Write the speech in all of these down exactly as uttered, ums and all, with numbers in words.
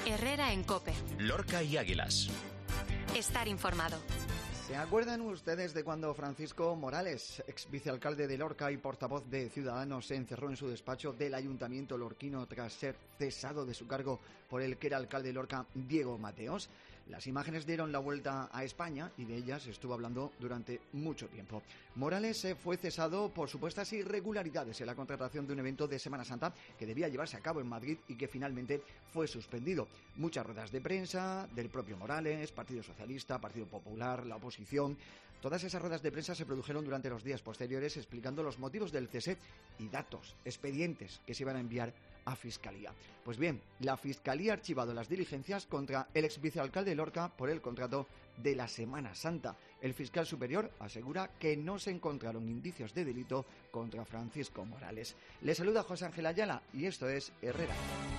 Herrera en COPE. Lorca y Águilas. Estar informado. ¿Se acuerdan ustedes de cuando Francisco Morales, ex vicealcalde de Lorca y portavoz de Ciudadanos, se encerró en su despacho del ayuntamiento lorquino tras ser cesado de su cargo por el que era alcalde de Lorca, Diego Mateos? Las imágenes dieron la vuelta a España y de ellas estuvo hablando durante mucho tiempo. Morales fue cesado por supuestas irregularidades en la contratación de un evento de Semana Santa que debía llevarse a cabo en Madrid y que finalmente fue suspendido. Muchas ruedas de prensa del propio Morales, Partido Socialista, Partido Popular, la oposición. Todas esas ruedas de prensa se produjeron durante los días posteriores explicando los motivos del cese y datos, expedientes que se iban a enviar a Fiscalía. Pues bien, la Fiscalía ha archivado las diligencias contra el ex vicealcalde de Lorca por el contrato de la Semana Santa. El fiscal superior asegura que no se encontraron indicios de delito contra Francisco Morales. Le saluda José Ángel Ayala y esto es Herrera.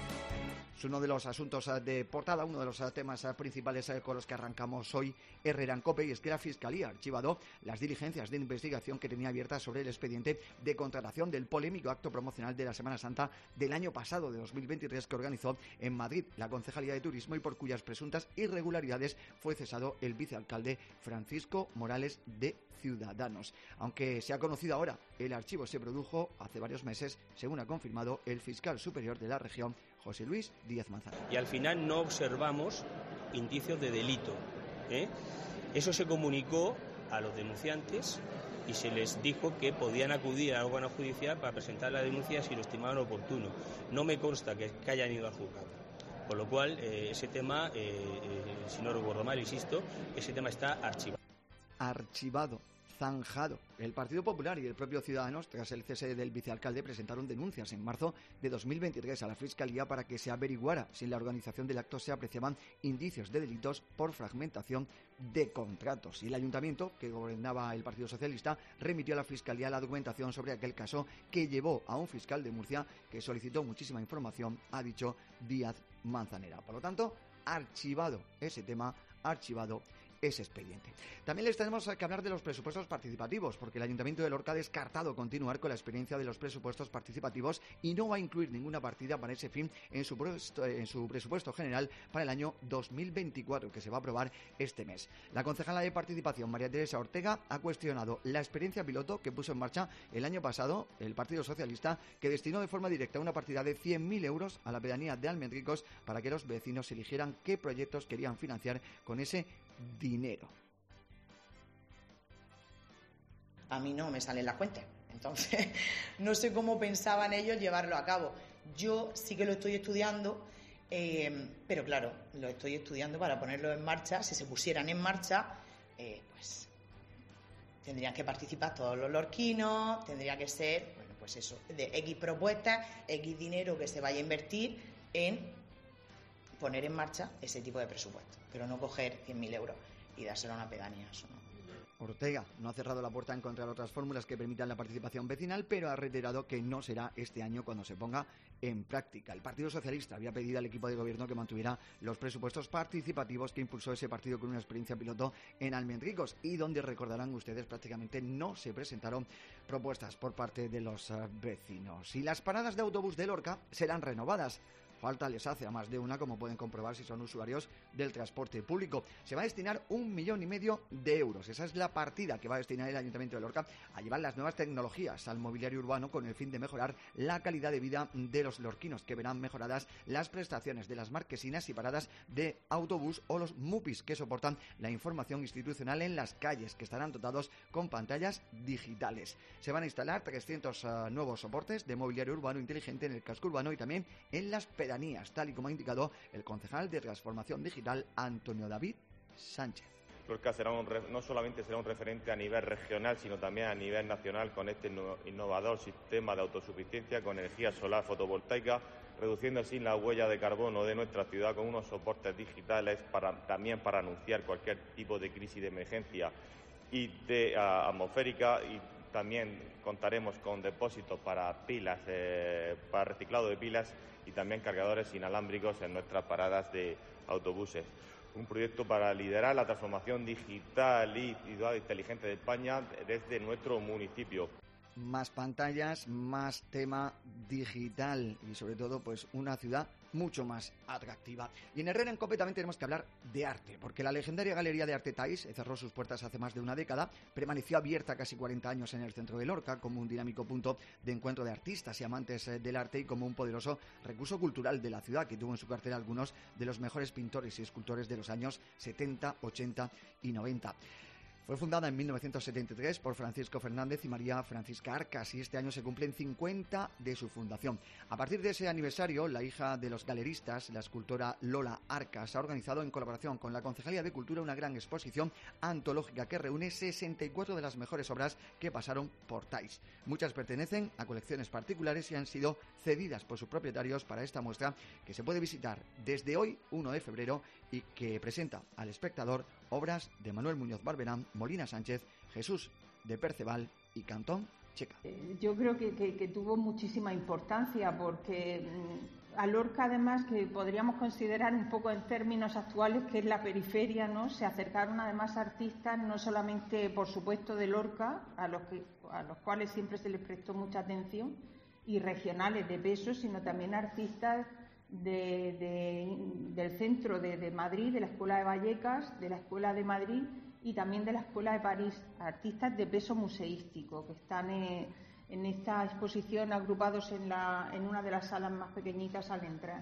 Es uno de los asuntos de portada, uno de los temas principales con los que arrancamos hoy Herrera en COPE, y es que la Fiscalía ha archivado las diligencias de investigación que tenía abiertas sobre el expediente de contratación del polémico acto promocional de la Semana Santa del año pasado, de dos mil veintitrés, que organizó en Madrid la Concejalía de Turismo y por cuyas presuntas irregularidades fue cesado el vicealcalde Francisco Morales de Ciudadanos. Aunque se ha conocido ahora, el archivo se produjo hace varios meses, según ha confirmado el fiscal superior de la región, José Luis Díaz Manzanera. Y al final no observamos indicios de delito, ¿eh? Eso se comunicó a los denunciantes y se les dijo que podían acudir al órgano judicial para presentar la denuncia si lo estimaban oportuno. No me consta que, que hayan ido al juzgado. Con lo cual, eh, ese tema, eh, eh, si no recuerdo mal, insisto, ese tema está archivado. Archivado. Zanjado. El Partido Popular y el propio Ciudadanos, tras el cese del vicealcalde, presentaron denuncias en marzo de dos mil veintitrés a la Fiscalía para que se averiguara si en la organización del acto se apreciaban indicios de delitos por fragmentación de contratos. Y el ayuntamiento, que gobernaba el Partido Socialista, remitió a la Fiscalía la documentación sobre aquel caso, que llevó a un fiscal de Murcia que solicitó muchísima información, ha dicho Díaz Manzanera. Por lo tanto, archivado ese tema, archivado ese expediente. También les tenemos que hablar de los presupuestos participativos, porque el Ayuntamiento de Lorca ha descartado continuar con la experiencia de los presupuestos participativos y no va a incluir ninguna partida para ese fin en su, en su presupuesto general para el año dos mil veinticuatro, que se va a aprobar este mes. La concejala de Participación, María Teresa Ortega, ha cuestionado la experiencia piloto que puso en marcha el año pasado el Partido Socialista, que destinó de forma directa una partida de cien mil euros a la pedanía de Almendricos para que los vecinos eligieran qué proyectos querían financiar con ese dinero. A mí no me sale la cuenta, entonces no sé cómo pensaban ellos llevarlo a cabo. Yo sí que lo estoy estudiando, eh, pero claro, lo estoy estudiando para ponerlo en marcha. Si se pusieran en marcha, eh, pues tendrían que participar todos los lorquinos, tendría que ser, bueno, pues eso, de X propuestas, X dinero que se vaya a invertir en poner en marcha ese tipo de presupuesto, pero no coger cien mil euros y dárselo a una pedanía, eso no. Ortega no ha cerrado la puerta a encontrar otras fórmulas que permitan la participación vecinal, pero ha reiterado que no será este año cuando se ponga en práctica. El Partido Socialista había pedido al equipo de gobierno que mantuviera los presupuestos participativos que impulsó ese partido con una experiencia piloto en Almendricos, y donde, recordarán ustedes, prácticamente no se presentaron propuestas por parte de los vecinos. Y las paradas de autobús de Lorca serán renovadas. Falta les hace a más de una, como pueden comprobar si son usuarios del transporte público. Se va a destinar un millón y medio de euros. Esa es la partida que va a destinar el Ayuntamiento de Lorca a llevar las nuevas tecnologías al mobiliario urbano, con el fin de mejorar la calidad de vida de los lorquinos, que verán mejoradas las prestaciones de las marquesinas y paradas de autobús, o los MUPIs, que soportan la información institucional en las calles, que estarán dotados con pantallas digitales. Se van a instalar trescientos uh, nuevos soportes de mobiliario urbano inteligente en el casco urbano y también en las pedanías, tal y como ha indicado el concejal de Transformación Digital, Antonio David Sánchez. Lorca será un, no solamente será un referente a nivel regional, sino también a nivel nacional, con este innovador sistema de autosuficiencia con energía solar fotovoltaica, reduciendo así la huella de carbono de nuestra ciudad, con unos soportes digitales para, también para anunciar cualquier tipo de crisis de emergencia y de uh, atmosférica, y también contaremos con depósitos para pilas, eh, para reciclado de pilas, y también cargadores inalámbricos en nuestras paradas de autobuses. Un proyecto para liderar la transformación digital y ciudad inteligente de España desde nuestro municipio. más pantallas, más tema digital y sobre todo pues una ciudad mucho más atractiva. Y en Herrera en COPE también tenemos que hablar de arte, porque la legendaria Galería de Arte Thais cerró sus puertas hace más de una década, permaneció abierta casi cuarenta años en el centro de Lorca como un dinámico punto de encuentro de artistas y amantes del arte y como un poderoso recurso cultural de la ciudad que tuvo en su cartera algunos de los mejores pintores y escultores de los años setenta, ochenta y noventa. Fue fundada en mil novecientos setenta y tres por Francisco Fernández y María Francisca Arcas y este año se cumplen cincuenta de su fundación. A partir de ese aniversario, la hija de los galeristas, la escultora Lola Arcas, ha organizado en colaboración con la Concejalía de Cultura una gran exposición antológica que reúne sesenta y cuatro de las mejores obras que pasaron por Thais. Muchas pertenecen a colecciones particulares y han sido cedidas por sus propietarios para esta muestra que se puede visitar desde hoy, uno de febrero, y que presenta al espectador obras de Manuel Muñoz Barberán, Molina Sánchez, Jesús de Perceval y Cantón Checa. Yo creo que, que, que tuvo muchísima importancia porque a Lorca, además, que podríamos considerar un poco en términos actuales que es la periferia, ¿no? Se acercaron además artistas, no solamente, por supuesto, de Lorca, a los, que, a los cuales siempre se les prestó mucha atención, y regionales de peso, sino también artistas De, de, del centro de, de Madrid, de la Escuela de Vallecas, de la Escuela de Madrid y también de la Escuela de París, artistas de peso museístico que están eh, en esta exposición agrupados en, la, en una de las salas más pequeñitas al entrar.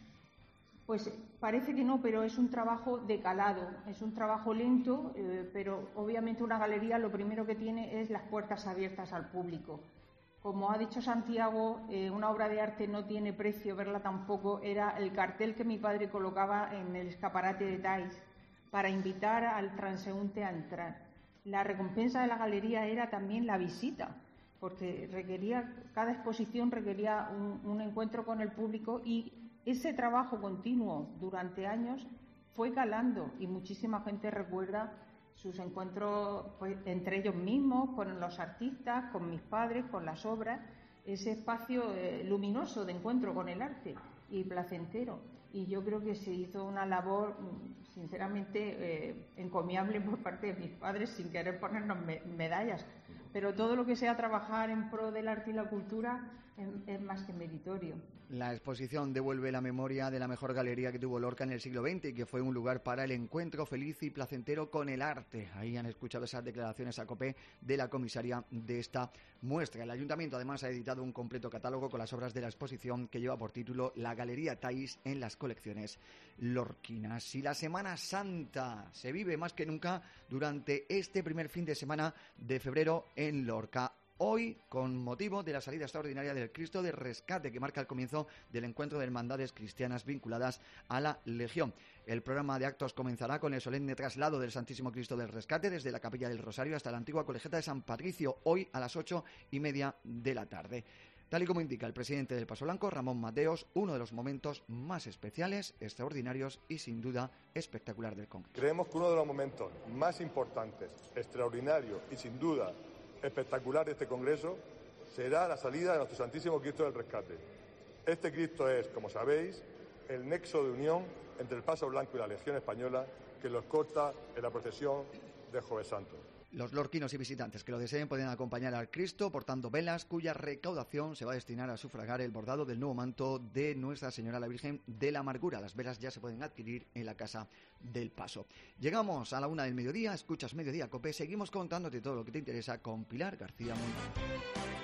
Pues parece que no, pero es un trabajo de calado, es un trabajo lento, eh, pero obviamente una galería lo primero que tiene es las puertas abiertas al público. Como ha dicho Santiago, eh, una obra de arte no tiene precio, verla tampoco. Era el cartel que mi padre colocaba en el escaparate de Thais para invitar al transeúnte a entrar. La recompensa de la galería era también la visita, porque requería, cada exposición requería un, un encuentro con el público y ese trabajo continuo durante años fue calando y muchísima gente recuerda sus encuentros pues, entre ellos mismos, con los artistas, con mis padres, con las obras, ese espacio eh, luminoso de encuentro con el arte y placentero. Y yo creo que se hizo una labor, sinceramente, eh, encomiable por parte de mis padres, sin querer ponernos me- medallas. Pero todo lo que sea trabajar en pro del arte y la cultura es, es más que meritorio. La exposición devuelve la memoria de la mejor galería que tuvo Lorca en el siglo veinte y que fue un lugar para el encuentro feliz y placentero con el arte. Ahí han escuchado esas declaraciones a COPE de la comisaria de esta muestra. El Ayuntamiento además ha editado un completo catálogo con las obras de la exposición que lleva por título La Galería Thais en las colecciones lorquinas. Y la Semana Santa se vive más que nunca durante este primer fin de semana de febrero en Lorca. Hoy, con motivo de la salida extraordinaria del Cristo de Rescate, que marca el comienzo del encuentro de hermandades cristianas vinculadas a la Legión. El programa de actos comenzará con el solemne traslado del Santísimo Cristo del Rescate desde la Capilla del Rosario hasta la antigua colegiata de San Patricio, hoy a las ocho y media de la tarde. Tal y como indica el presidente del Paso Blanco, Ramón Mateos, uno de los momentos más especiales, extraordinarios y sin duda espectacular del Congreso. Creemos que uno de los momentos más importantes, extraordinarios y sin duda espectacular de este Congreso será la salida de nuestro Santísimo Cristo del Rescate. Este Cristo es, como sabéis, el nexo de unión entre el Paso Blanco y la Legión Española que los corta en la procesión de Jueves Santo. Los lorquinos y visitantes que lo deseen pueden acompañar al Cristo portando velas cuya recaudación se va a destinar a sufragar el bordado del nuevo manto de Nuestra Señora la Virgen de la Amargura. Las velas ya se pueden adquirir en la Casa del Paso. Llegamos a la una del mediodía, escuchas Mediodía COPE, seguimos contándote todo lo que te interesa con Pilar García Muñoz.